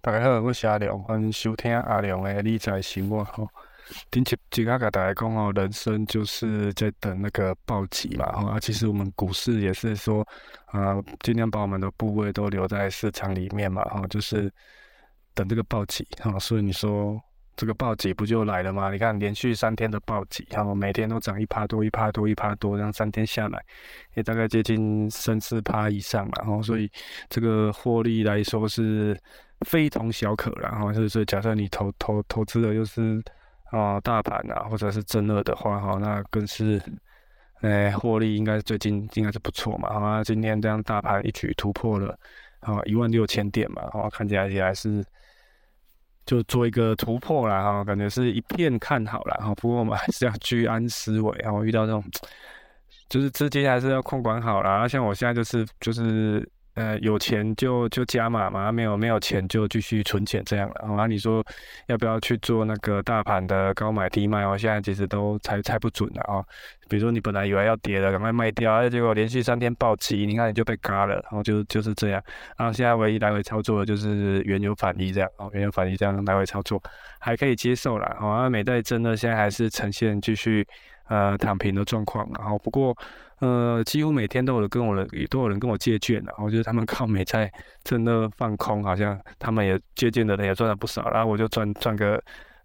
大家好，我是阿良，欢迎收听阿良的理财生活吼。顶一集甲大家讲哦，人生就是在等那个暴击嘛吼。其实我们股市也是说，尽量把我们的部位都留在市场里面嘛吼，就是等这个暴击哈。所以你说这个暴击不就来了吗？你看连续3天的暴击，然后每天都涨1%多、1%多、1%多，这样3天下来，也大概接近3、4%以上了哈。所以这个获利来说是非同小可啦哈。所以假设你投资的就是大盘啊，或者是正二的话哈，那更是。获利应该最近应该是不错嘛，好，今天这样大盘一举突破了16000点嘛，好，看起来是就做一个突破啦，哈，感觉是一片看好啦，哈。不过我们还是要居安思危，然后遇到这种就是资金还是要控管好啦。像我现在就是有钱就加码嘛，没有钱就继续存钱这样了。啊，你说要不要去做那个大盘的高买低卖？现在其实都猜不准了啊。比如说你本来以为要跌了，赶快卖掉，结果连续3天暴起，你看你就被嘎了，然后就是这样。然后现在唯一来回操作的就是原油反一这样，原油反一这样来回操作还可以接受啦。美债真的现在还是呈现继续躺平的状况，然后不过几乎每天都有人跟我借券，然后就是他们靠美债真的放空，好像他们也借券的人也赚了不少，然后我就赚个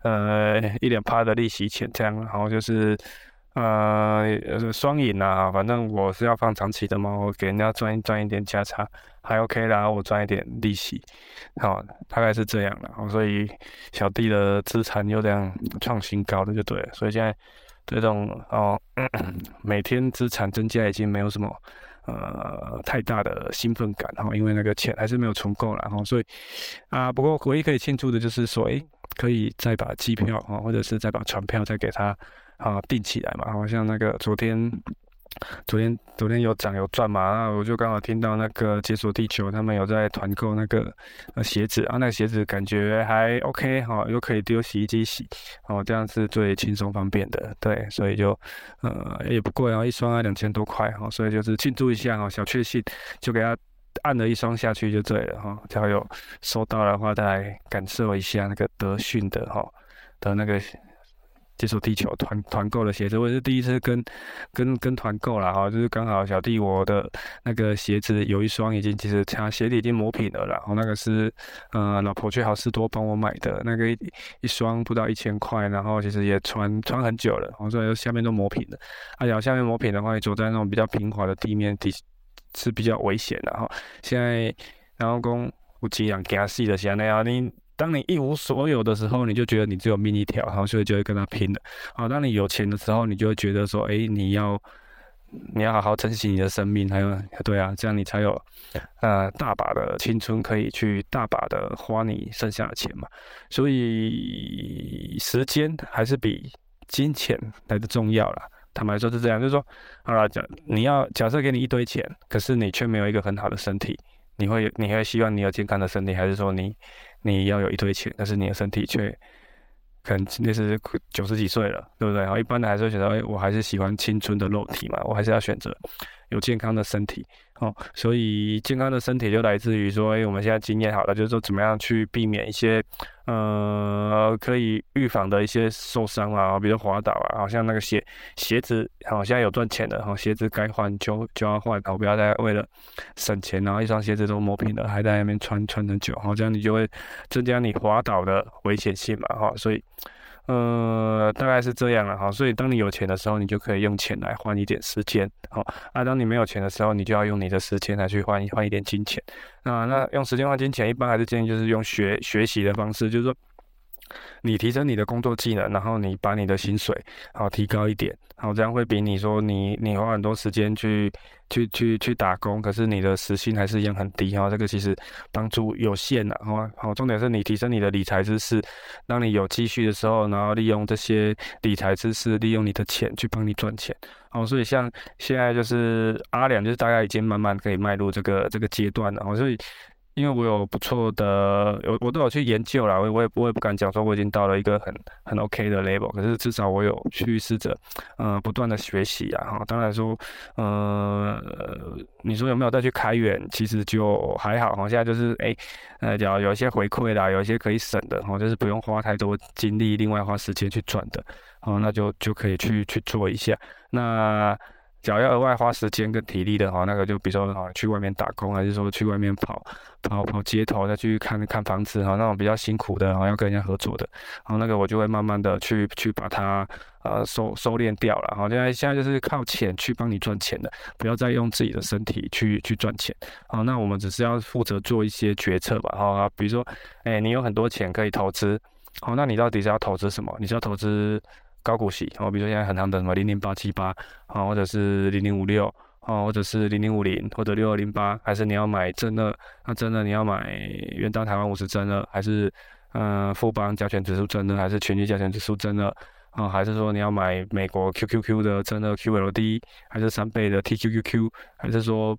1、2%的利息钱这样，然后就是双赢啦，反正我是要放长期的嘛，我给人家赚一点价差还 OK 啦，我赚一点利息，好，大概是这样了，所以小弟的资产又这样创新高的就对了，所以现在这种每天资产增加已经没有什么太大的兴奋感，因为那个钱还是没有存够了，所以不过唯一可以庆祝的就是说，可以再把机票或者是再把船票再给他定起来嘛，好像那个昨天有涨有赚嘛，那我就刚好听到那个解锁地球他们有在团购那个鞋子啊，那个鞋子感觉还 OK 又可以丢洗衣机洗，这样是最轻松方便的，对，所以就也不贵一双2000多块所以就是庆祝一下小确幸，就给他按了一双下去就对了只要有收到的话，再来感受一下那个德训的那个接触地球团购的鞋子，我也是第一次跟团购啦就是刚好小弟我的那个鞋子有一双其实他鞋底已经磨平了啦，然后那个是老婆去好事多帮我买的，那个一双不到1000块，然后其实也穿很久了，所以下面都磨平了，然后下面磨平的话，你走在那种比较平滑的地面是比较危险的现在然后讲有钱人惊死的是那样，当你一无所有的时候，你就觉得你只有命一条，然后所以就会跟他拼了。当你有钱的时候，你就会觉得说，你要好好珍惜你的生命，还有对啊，这样你才有大把的青春可以去大把的花你剩下的钱嘛。所以时间还是比金钱来的重要啦。坦白说是这样，就是说，好了，假设给你一堆钱，可是你却没有一个很好的身体，你会希望你有健康的身体，还是说你要有一堆钱，但是你的身体却可能那是90几岁了，对不对？然后一般的还是会选择，我还是喜欢青春的肉体嘛，我还是要选择有健康的身体。所以健康的身体就来自于说，我们现在经验好了，就是说怎么样去避免一些可以预防的一些受伤啊，比如滑倒啊，好像那个鞋子，现在有赚钱的，鞋子该换就要换，不要再为了省钱，然后一双鞋子都磨平了，还在那边穿很久，这样你就会增加你滑倒的危险性嘛，所以。大概是这样了所以当你有钱的时候，你就可以用钱来换一点时间，当你没有钱的时候，你就要用你的时间来去换一点金钱。那用时间换金钱，一般还是建议就是用学习的方式，就是说你提升你的工作技能，然后你把你的薪水提高一点，这样会比你说你花很多时间去打工，可是你的时薪还是一样很低这个其实帮助有限重点是你提升你的理财知识，当你有积蓄的时候，然后利用这些理财知识，利用你的钱去帮你赚钱所以像现在就是阿良就是大概已经慢慢可以迈入这个阶段了所以因为我有不错的，我都有去研究啦，我也不敢讲说我已经到了一个很 OK 的 level，可是至少我有去试着，不断的学习啊，哈，当然说，呃，你说有没有再去开源，其实就还好哈，现在就是有一些回馈啦，有一些可以省的，哈，就是不用花太多精力，另外花时间去赚的，哦，那就可以去做一下，那。只要额外花时间跟体力的话，那个就比如说去外面打工，还是说去外面跑街头，再去看看房子哈，那种比较辛苦的，要跟人家合作的，然后那个我就会慢慢的去把它收敛掉了。好，现在就是靠钱去帮你赚钱的，不要再用自己的身体去赚钱。好，那我们只是要负责做一些决策吧。好，比如说，你有很多钱可以投资，好，那你到底是要投资什么？你是要投资高股息，比如说现在很行的什么00878，或者是0056，或者是0050，或者6208，还是你要买正二？那正二你要买元大台湾50正二，还是富邦加权指数正二，还是全局加权指数正二？还是说你要买美国 QQQ 的正二 QLD，还是3倍的 TQQQ，还是说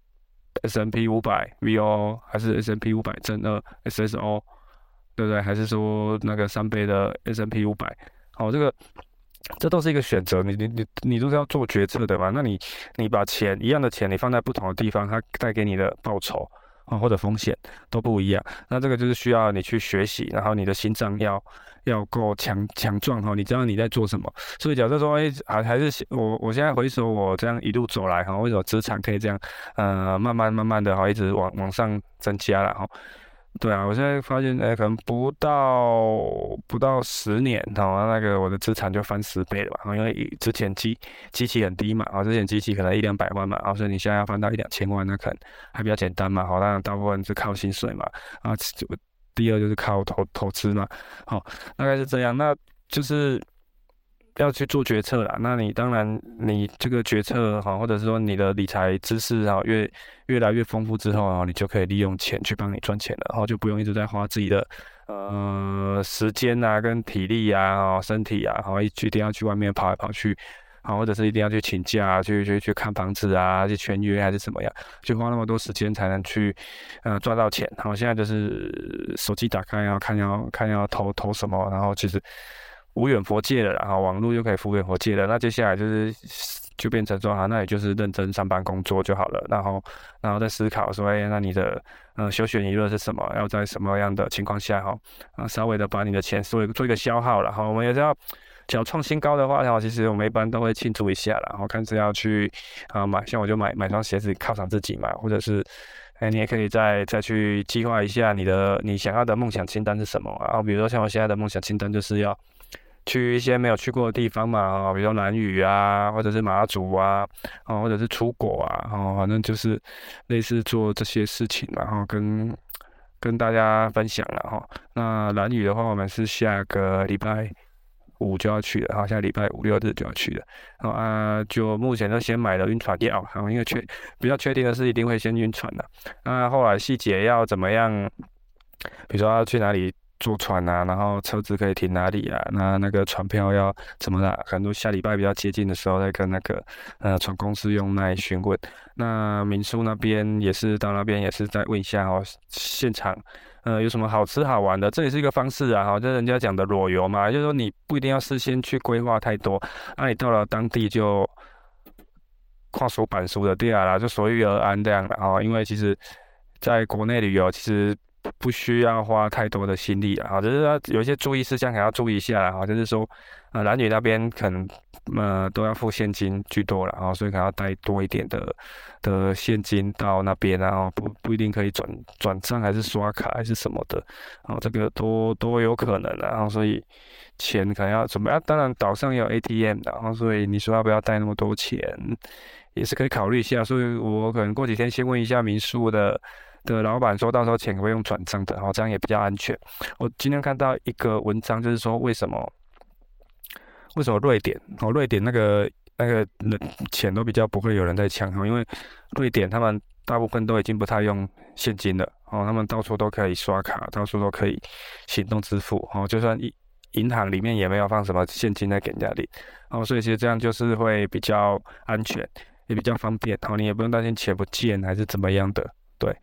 S&P 500 VOO，还是 S&P 500正二 SSO，对不对？还是说那个3倍的 S&P 500？好，这都是一个选择，你都是要做决策的嘛。那你把一样的钱，你放在不同的地方，它带给你的报酬或者风险都不一样。那这个就是需要你去学习，然后你的心脏要够强壮哈，你知道你在做什么。所以假设说，还是我现在回首我这样一路走来哈，为什么资产可以这样慢慢的哈，一直往上增加了哈。对啊，我现在发现，可能不到10年，那个我的资产就翻10倍了吧？因为之前基期很低嘛，之前基期可能100-200万嘛，所以你现在要翻到1-2000万，那可能还比较简单嘛，当然大部分是靠薪水嘛，第二就是靠投资嘛，好，大概是这样，那就是要去做决策啦。那你当然，你这个决策或者是说你的理财知识越来越丰富之后，你就可以利用钱去帮你赚钱了，然后就不用一直在花自己的时间啊、跟体力啊、身体啊，一定要去外面跑来跑去。或者是一定要去请假，去看房子啊，去签约还是怎么样，去花那么多时间才能去赚到钱。现在就是手机打开，然后看要投什么，然后其实无远弗届了，然后网络就可以无远弗届了。那接下来就变成说那也就是认真上班工作就好了，然后再思考说，那你的休闲娱乐是什么？要在什么样的情况下稍微的把你的钱做一个消耗了。我们也是要。只要创新高的话，其实我们一般都会庆祝一下啦，然后看是要去买，像我就买双鞋子犒赏自己嘛，或者是你也可以再去计划一下你想要的梦想清单是什么啊？比如说像我现在的梦想清单就是要去一些没有去过的地方嘛，比如说兰屿啊，或者是马祖啊，或者是出国啊，反正就是类似做这些事情嘛，然后跟大家分享了哈。那兰屿的话，我们是下个礼拜5就要去了，下个礼拜5、6日就要去了。就目前都先买了晕船药，因为比较确定的是一定会先晕船的。那后来细节要怎么样，比如说要去哪里坐船啊，然后车子可以停哪里啊，那个船票要怎么啦？可能下礼拜比较接近的时候再跟那个船公司用来询问。那民宿那边也是到那边也是再问一下现场。有什么好吃好玩的？这也是一个方式啊，就是人家讲的裸游嘛，就是说你不一定要事先去规划太多，你到了当地就跨手板书的对啦，就随遇而安这样的因为其实在国内旅游其实不需要花太多的心力就是说有一些注意事项还要注意一下啦就是说兰屿那边可能都要付现金居多了所以可能要带多一点的现金到那边然后不一定可以转账还是刷卡还是什么的这个都有可能然后所以钱可能要准备当然岛上也有 ATM 然后所以你说要不要带那么多钱也是可以考虑一下，所以我可能过几天先问一下民宿的老板，说到时候钱可不可以用转账的，这样也比较安全。我今天看到一个文章，就是说为什么瑞典那个钱都比较不会有人在抢因为瑞典他们大部分都已经不太用现金了他们到处都可以刷卡，到处都可以行动支付就算银行里面也没有放什么现金在给人家领所以其实这样就是会比较安全，也比较方便你也不用担心钱不见还是怎么样的，对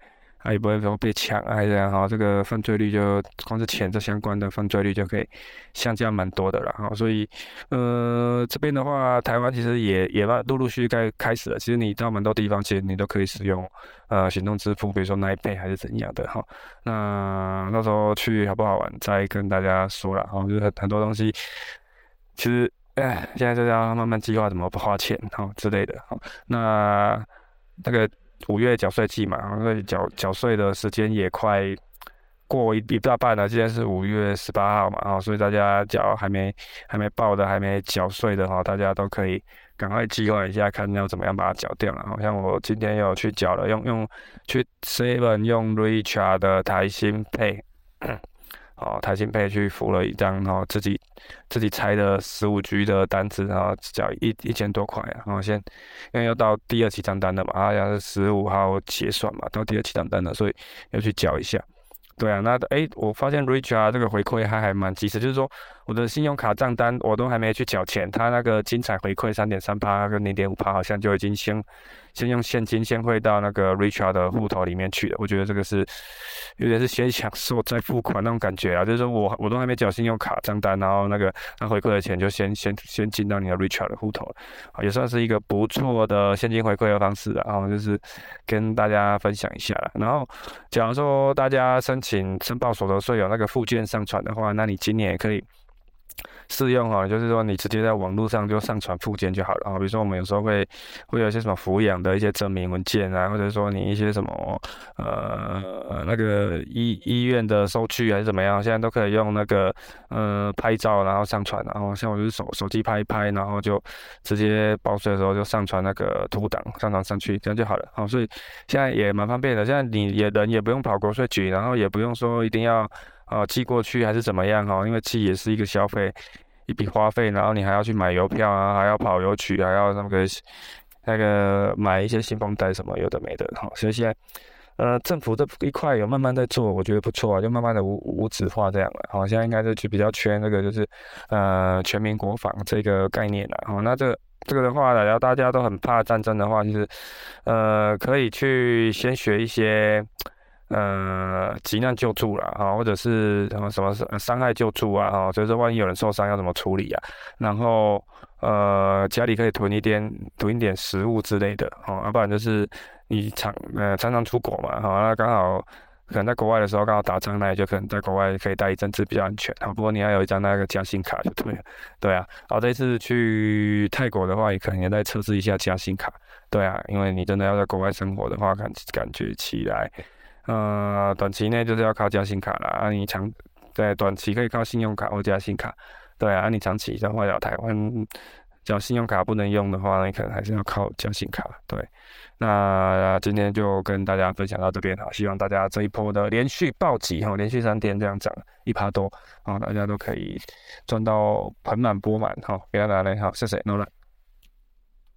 也不会说被抢啊这样哈，这个犯罪率就光是钱这相关的犯罪率就可以下降蛮多的了哈，所以这边的话，台湾其实也陆陆续续开始了，其实你到蛮多地方，其实你都可以使用行动支付，比如说 Line Pay 还是怎样的哈，那时候去好不好玩再跟大家说了哈，就是很多东西其实。现在就是要慢慢计划怎么花钱哈之类的哈。那个5月缴税季嘛，所以缴税的时间也快过一大半了。今天是5月18号嘛，所以大家还没报的、还没缴税的哈，大家都可以赶快计划一下，看要怎么样把它缴掉了。好像我今天有去缴了，去 Seven 用 Richart 的台新 Pay。台新Pay去付了一张，然后自己拆的15G 的单子，然后缴1000多块啊，然后因为要到第2期账单了嘛，好像是15号结算嘛，到第2期账单了，所以要去缴一下。对啊，我发现 Richart 这个回馈还蛮及时，就是说我的信用卡账单我都还没去缴钱，他那个精彩回馈3.3%跟0.5%好像就已经先用现金先汇到那个 Richart 的户头里面去了。我觉得这个是有点是先享受再付款那种感觉啊，就是说我都还没缴信用卡账单，然后那回馈的钱就先进到你的 Richart 的户头了，也算是一个不错的现金回馈的方式啊，然后就是跟大家分享一下啦。然后假如说大家申报所得税有那个附件上传的话，那你今年也可以适用哈，就是说你直接在网络上就上传附件就好了啊。比如说我们有时候会有一些什么抚养的一些证明文件啊，或者说你一些什么那个医院的收据还是怎么样，现在都可以用那个拍照然后上传，然后像我就是手机拍一拍，然后就直接报税的时候就上传那个图档上传上去，这样就好了。好，所以现在也蛮方便的，现在你人也不用跑国税局，然后也不用说一定要寄过去还是怎么样哈，因为寄也是一个消费，一笔花费，然后你还要去买邮票啊，还要跑邮局，还要那个买一些信封袋什么有的没的哈，所以现在政府这一块有慢慢在做，我觉得不错啊，就慢慢的无纸化这样了。好，现在应该就比较缺那个就是全民国防这个概念了。好，那这个的话，然后大家都很怕战争的话，就是可以去先学一些急难救助啦，或者是什么伤害救助啊，就是万一有人受伤要怎么处理啊，然后家里可以囤一点食物之类的，要不然就是你常常出国嘛，那刚好可能在国外的时候刚好打仗，那也就可能在国外可以待一阵子比较安全，不过你要有一张那个嘉信卡就对了，对啊，这一次去泰国的话，也可能也在测试一下嘉信卡，对啊，因为你真的要在国外生活的话，感觉起来。短期内就是要靠嘉信卡啦，对，短期可以靠信用卡或嘉信卡，对啊，你长期的话，台湾只要信用卡不能用的话，你可能还是要靠嘉信卡，对。那今天就跟大家分享到这边，希望大家这一波的连续暴击连续3天这样涨1%多，大家都可以赚到盆满钵满，给大家好，谢谢 Nolan。